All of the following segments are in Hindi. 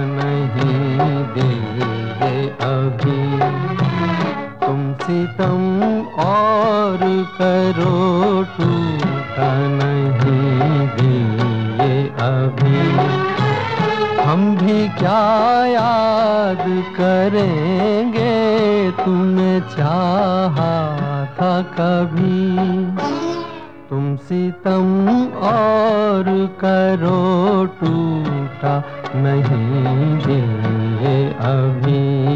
नहीं दिल ये अभी। तुम सितम और करो, टूटा नहीं दिल ये अभी। हम भी क्या याद करेंगे, तुमने चाहा था कभी। तुम सितम और करो, टूटा नहीं दिल ये अभी।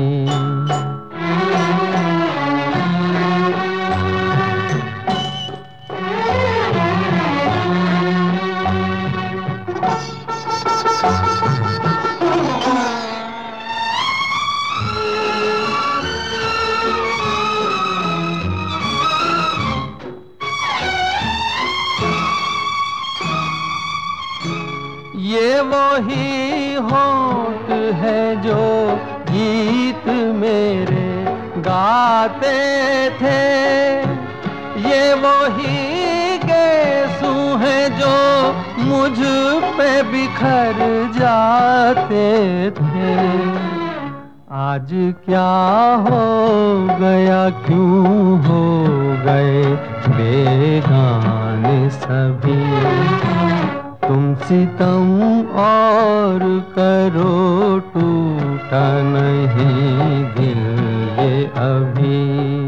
ये वही होंठ है जो गीत मेरे गाते थे। ये वही गेसू है जो मुझ पे बिखर जाते थे। आज क्या हो गया, क्यों हो गए बेगाने सभी। तुम सितम और करो, टूटा नहीं दिल ये अभी।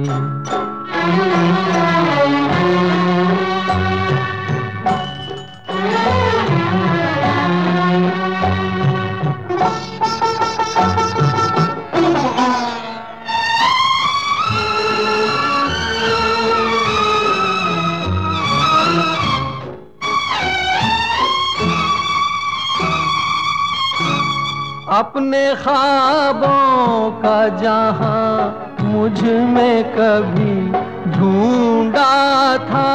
अपने ख्वाबों का जहां मुझ में कभी ढूंढा था।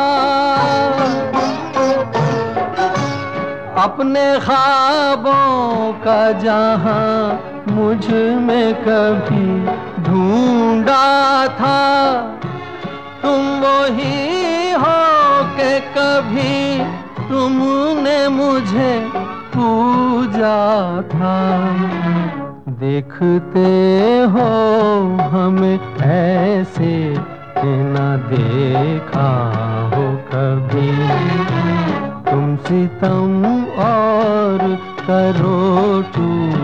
अपने ख्वाबों का जहां मुझ में कभी ढूंढा था। तुम वही हो के कभी तुमने मुझे पूजा था। देखते हो हमें ऐसे कि न देखा हो कभी। तुम सितम और करो, टूटा